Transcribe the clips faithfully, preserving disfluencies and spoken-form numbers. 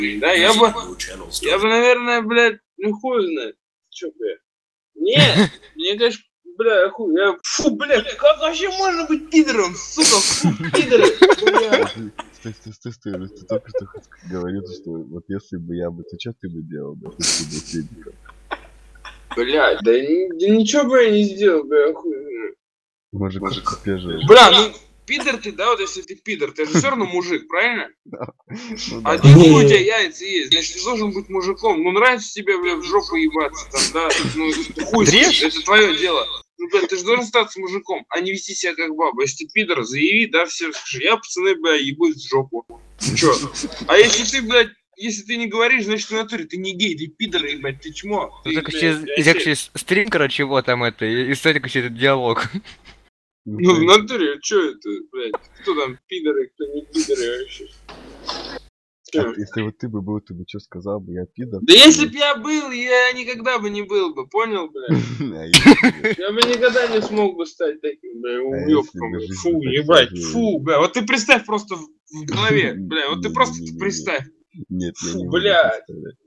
Да, я бы, я бы, наверное, блядь, ну хуй знает, чё, блядь. Не, мне, конечно, бля, хуй, я, фу, блядь, как вообще можно быть пидором, сука, фу, пидоры, блядь. Стой, стой, стой, стой, ты только что говорил, что вот если бы я бы, то что ты бы делал, да, если бы был педиком? Блядь, да, да ничего бы я не сделал, бля, хуй знает. Может, может, купежи. Бля, ну, пидор ты, да, вот если ты пидор, ты же все равно мужик, правильно? Да. Ну, А да. где хуй у тебя яйца есть? Значит, ты должен быть мужиком. Ну, нравится тебе, бля, в жопу ебаться, там, да? Ну, хуй, это твое дело. Ну, бля, ты же должен статься мужиком, а не вести себя как баба. Если ты пидор, заяви, да, все, скажи, я, пацаны, бля, ебусь в жопу. Чё? А если ты, блядь, если ты не говоришь, значит, в натуре ты не гей, ты пидор, ебать, ты чмо. Ну, так еще стрим, короче, чего там это, и кстати, короче, этот диалог. Ну, в натуре, чё это, блядь, кто там пидоры, кто не пидоры вообще? А если вот ты бы был, ты бы что сказал бы, я пидор? Да если б я был, я никогда бы не был бы, понял, блядь? Я бы никогда не смог бы стать таким, бля, уёбком. Фу, ебать, фу, бля, вот ты представь просто в голове, бля, вот ты просто представь. Нет, я не могу представлять.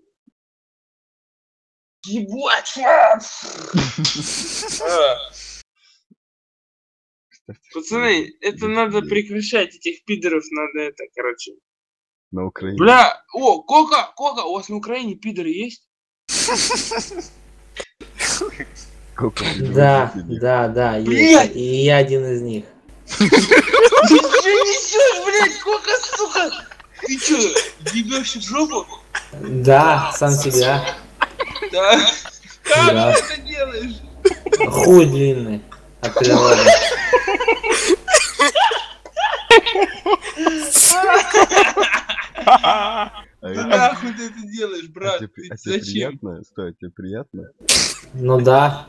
Ебать! Пацаны, это надо прекращать, этих пидоров надо это, короче. На Украине. Бля, о, Кока, Кока, у вас на Украине пидоры есть? Да, да, да, есть. И я один из них. Ты что несешь, блядь, Кока, сука? Ты что, ебёшься в жопу? Да, сам себя. Да. Как ты это делаешь? Хуй длинный. От природы. Нахуй ты это делаешь, брат? А тебе приятно? Стой, тебе приятно? Ну да.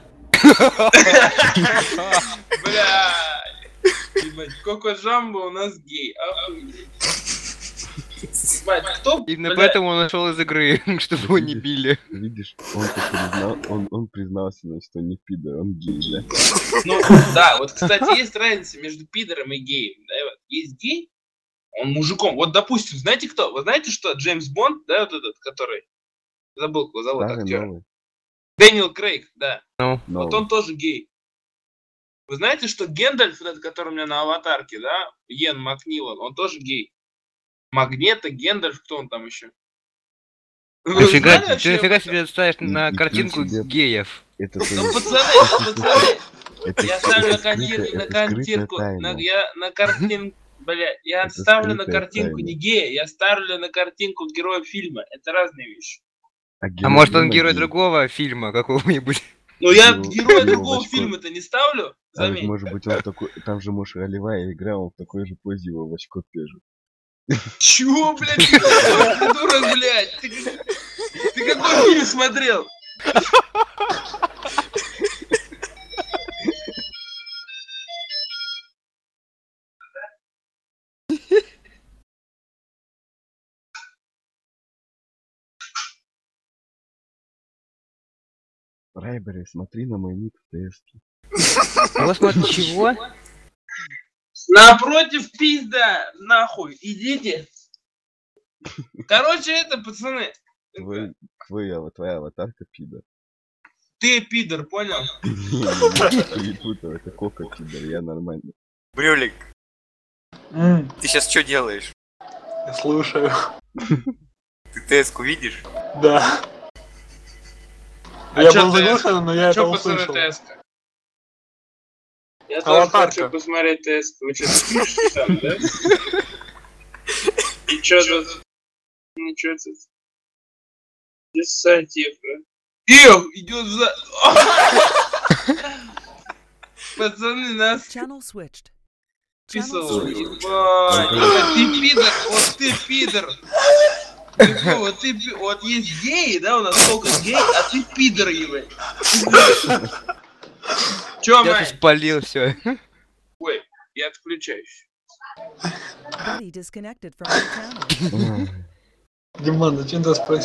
Бля. Ебать, Коко Джамбо у нас гей. Охуеть. Ебать, кто? Именно поэтому он ушел из игры, чтобы его не били. Видишь, он признал, он, он признался, что не пидор, он гей, да? Ну, да, вот, кстати, есть разница между пидором и геем. Да, вот. Есть гей, он мужиком. Вот, допустим, знаете кто? Вы знаете, что Джеймс Бонд, да, вот этот, который... Забыл, его зовут актера. Дэниел Крейг, да. No. Вот он тоже гей. Вы знаете, что Гендальф, этот, который у меня на аватарке, да, Йен Макнилан, он тоже гей. Магнета, Гендальф, кто он там еще? Ты фига себе ставишь на картинку геев. Ну, пацаны, пацаны, я ставлю на картинку, на картинку, я на картинку, бля, я ставлю на картинку не гея, я ставлю на картинку героя фильма. Это разные вещи. А может он герой другого фильма, какого-нибудь? Ну я героя другого фильма-то не ставлю, заметь. Может быть он такой, там же, может, ролевая игра, он в такой же позе его в очко пежит. Чего, блядь, ты придурок, блядь? Ты, ты какой фильм смотрел? Райбери, смотри на мой ник в ТС-ке. Вот смотри, чего? Напротив пизда, нахуй, идите. Короче, это, пацаны. Твой, твой, твоя аватарка пидор. Ты пидор, понял? Это Кока пидор, я нормально. Брюлик, Mm. ты сейчас что делаешь? Я слушаю. Ты ТС-ку видишь? Да. А я чё был заглушен, но я это услышал. ТС-ка? Я тоже хочу посмотреть ТС-ку. Вы что-то пишете там, да? И чё тут? Ничего тут. Десантивка. Эх, идет за... Пацаны, нас... Писал. Ебать, ты пидор, вот ты пидор. Вот ты, вот есть геи, да, у нас сколько гей, а ты пидор, ебать. Чё, я Май? спалил все. Ой, я отключаюсь. Диман, зачем ты спросил?